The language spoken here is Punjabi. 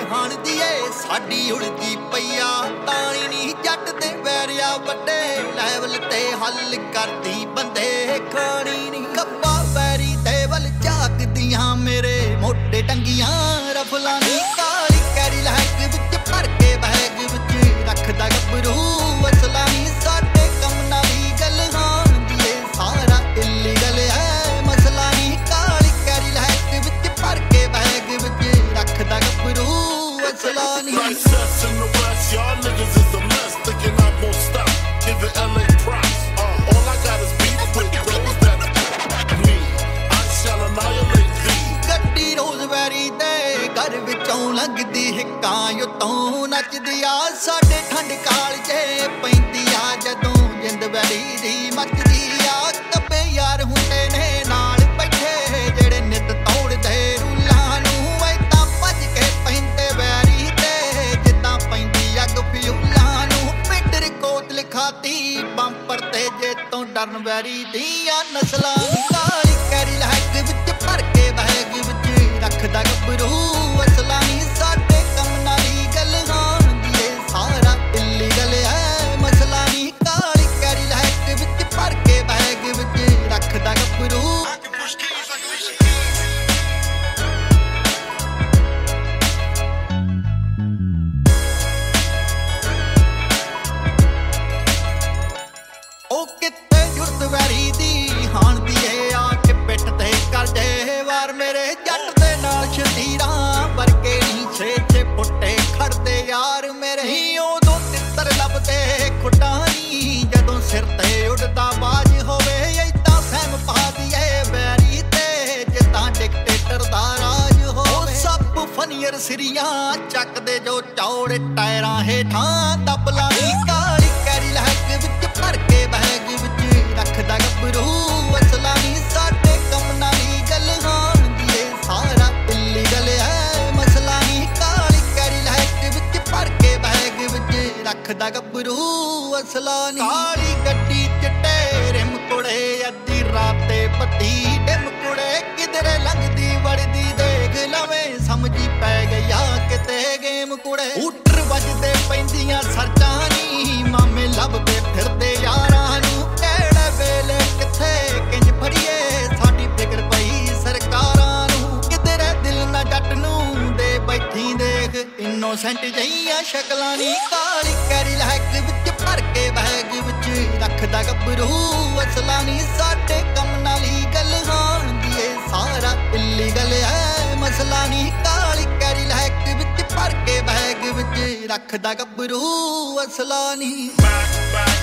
ਹਾਣ ਦੀ ਏ ਸਾਡੀ ਉਲਝੀ ਪਈਆ ਤਾਣੀ ਨਹੀਂ ਜੱਟ ਤੇ ਵੈਰਿਆ ਵੱਡੇ ਲੈਵਲ ਤੇ ਹੱਲ ਕਰਦੀ ਬੰਦੇ ਖਾਣੀ ਨਹੀਂ ਕੱਪਾ ਵੈਰੀ ਤੇ ਵੱਲ ਝਾਕਦੀਆਂ ਮੇਰੇ ਮੋਢੇ ਟੰਗੀਆਂ ਰਫਲਾਂ ਦੀ ਕਾਲੀ ਕੈਰੀ ਲੈਕ ਵਿੱਚ ਭਰ ਕੇ ਬੈਗ ਵਿੱਚ ਰੱਖਦਾ ਗੱਭਰੂ ਅਸਲਾ ਨਹੀਂ ਸਾਡੇ ਕੰਮ ਨਾਲ ਹੀ ਗੱਲ ਹਾਂਦੀ ਏ ਸਾਰਾ ਇਲੀਗਲ ਹੈ ਮਸਲਾ ਨਹੀਂ ਕਾਲੀ ਕੈਰੀ ਲੈਕ ਵਿੱਚ ਭਰ ਕੇ ਬੈਗ ਵਿੱਚ ਰੱਖਦਾ ਗੱਭਰੂ ਅਸਲਾ ਨਹੀਂ Success in the West, y'all niggas is a mess. Thinking I won't stop, giving LA props. All I got is beef with those that me. I shall annihilate thee. ਗੱਡੀ ਰੋਜ਼ਵੈਰੀ ਦੇ ਘਰ ਵਿੱਚੋਂ ਲੰਘਦੀ ਹਿੱਕਾਂ ਉਤੋਂ ਨੱਚਦੀ ਆ ਸਾਡੇ ਠੰਡ ਕਾਲਜੇ ਪੈਂਦੀ ਆ ਜਦੋਂ ਜਿੰਦ ਵੈਰੀ ਦੀ ਮੱਚਦੀ ਆ ਕੱਬੇ ਯਾਰ ਹੁੰਦੇ ਨੇ ਨਾਲ ਬੈਠੇ ਜਿਹੜੇ ਨਿੱਤ ਤੋੜਦੇ ਰੂਲਾਂ ਨੂੰ ਐਦਾਂ ਭੱਜ ਕੇ ਪੈਂਦੇ ਵੈਰੀ ਤੇ ਜਿੱਦਾਂ ਪੈਂਦੀ ਅੱਗ ਫਿਊਲਾਂ ਨੂੰ ਪਿੱਟਰ ਕੋਟ ਲਿਖਾਤੀ ਬੰਪਰ ਤੇ ਜੇ ਤੋਂ ਡਰਨ ਵੈਰੀ ਦੀਆਂ ਨਸਲਾਂ ਕਾਲੀ ਕੈਰੀ ਲੈਕ ਵਿੱਚ ਭਰ ਕੇ ਬੈਗ ਵਿੱਚ ਰੱਖਦਾ ਗੱਭਰੂ ਅਸਲਾ ਨਹੀਂ ਸਾਡੇ ਕੰਮ ਨਾਲ ਹੀ ਗੱਲ ਹਾਂਦੀ ਏ ਸਾਰਾ ਇਲੀਗਲ ਹੈ ਮਸਲਾ ਨਹੀਂ ਕਾਲੀ ਕੈਰੀ ਲੈਕ ਵਿੱਚ ਭਰ ਕੇ ਬੈਗ ਵਿੱਚ ਰੱਖਦਾ ਗੱਭਰੂ ਉਹ ਕਿਤੇ ਜੁਰਤ ਵੈਰੀ ਦੀ ਹਾਣ ਦੀ ਏ ਆ ਕੇ ਪਿੱਠ ਤੇ ਕਰਦੇ ਵਾਰ ਮੇਰੇ ਜੱਟ ਦੇ ਨਾਲ ਸ਼ਤੀਰਾਂ ਵਰਗੇ ਨਹੀਂ ਛੇ ਫੁੱਟੇ ਖੜਦੇ ਯਾਰ ਮੇਰੇ ਹੀ ਉਦੋਂ ਤਿੱਤਰ ਲੱਭਦੇ ਖੁੱਡਾਂ ਨੀ ਜਦੋਂ ਸਿਰ ਤੇ ਉੱਡਦਾ ਬਾਜ ਹੋਵੇ ਏਦਾਂ ਸਹਿਮ ਪਾ ਦੀਏ ਵੈਰੀ ਤੇ ਜਿੱਦਾਂ ਡਿਕਟੇਟਰ ਦਾ ਰਾਜ ਹੋਵੇ ਸੱਪ ਫਨੀਅਰ ਸਿਰੀਆਂ ਚੱਕਦੇ ਜੋ ਚੌੜੇ ਟਾਇਰਾਂ ਹੇਠਾਂ ਦਬਲਾ ਨੀ ਕਾਲੀ ਕੈਰੀ ਲੈਕ ਵਿੱਚ ਭਰ ਕੇ ਬੈਗ ਵਿੱਚ ਰੱਖਦਾ ਗੱਭਰੂ ਅਸਲਾ ਨਹੀਂ ਸਾਡੇ ਕੰਮ ਨਾਲ ਹੀ ਗੱਲ ਹਾਂਦੀ ਏ ਸਾਰਾ ਇਲੀਗਲ ਹੈ ਮਸਲਾ ਨਹੀਂ ਕਾਲੀ ਕੈਰੀ ਲੈਕ ਵਿੱਚ ਭਰ ਕੇ ਬੈਗ ਵਿੱਚ ਰੱਖਦਾ ਗੱਭਰੂ ਅਸਲਾ ਨਹੀਂ ਕਾਲੀ ਗੱਡੀ ਚਿੱਟੇ ਰਿਮ ਕੁੜੇ ਅੱਧੀ ਰਾਤ ਤੇ ਬੱਤੀ ਡਿਮ ਕੁੜੇ ਕਿਧਰੇ ਲੰਘਦੀ ਵੜਦੀ ਦੇਖ ਲਵੇਂ ਸਮਝੀ ਪੈ ਗਿਆ ਕਿਤੇ ਗੇਮ ਕੁੜੇ ਹੂਟਰ ਵੱਜਦੇ ਪੈਂਦੀਆਂ ਸਰਜਾਂ ਨੀ ਮਾਮੇ ਲੱਭਦੇ ਫਿਰਦੇ ਯਾਰਾਂ ਨੂੰ ਕਿਹੜੇ ਵੇਲੇ ਕਿੱਥੇ ਕਿੰਜ ਫੜੀਏ ਸਾਡੀ ਫਿਕਰ ਪਈ ਸਰਕਾਰਾਂ ਨੂੰ ਕਿਧਰੇ ਦਿਲ ਨਾ ਜੱਟ ਨੂੰ ਦੇ ਬੈਠੀ ਦੇਖ ਇਨੋਸੈਂਟ ਜਹੀਆਂ ਸ਼ਕਲਾਂ ਨੀ ਕਾਲੀ ਕੈਰੀ ਲੈਕ ਵਿੱਚ ਭਰ ਕੇ ਬੈਗ ਵਿੱਚ ਰੱਖਦਾ ਗੱਭਰੂ ਅਸਲਾ ਨਹੀਂ ਸਾਡੇ ਕੰਮ ਨਾਲ ਹੀ ਗੱਲ ਹਾਂਦੀ ਏ ਸਾਰਾ ਇਲੀਗਲ ਹੈ ਮਸਲਾ ਨਹੀਂ ਕਾਲੀ ਕੈਰੀ ਲੈਕ ਵਿੱਚ ਭਰ ਕੇ ਬੈਗ ਵਿੱਚ ਰੱਖਦਾ ਗੱਭਰੂ ਅਸਲਾ ਨਹੀਂ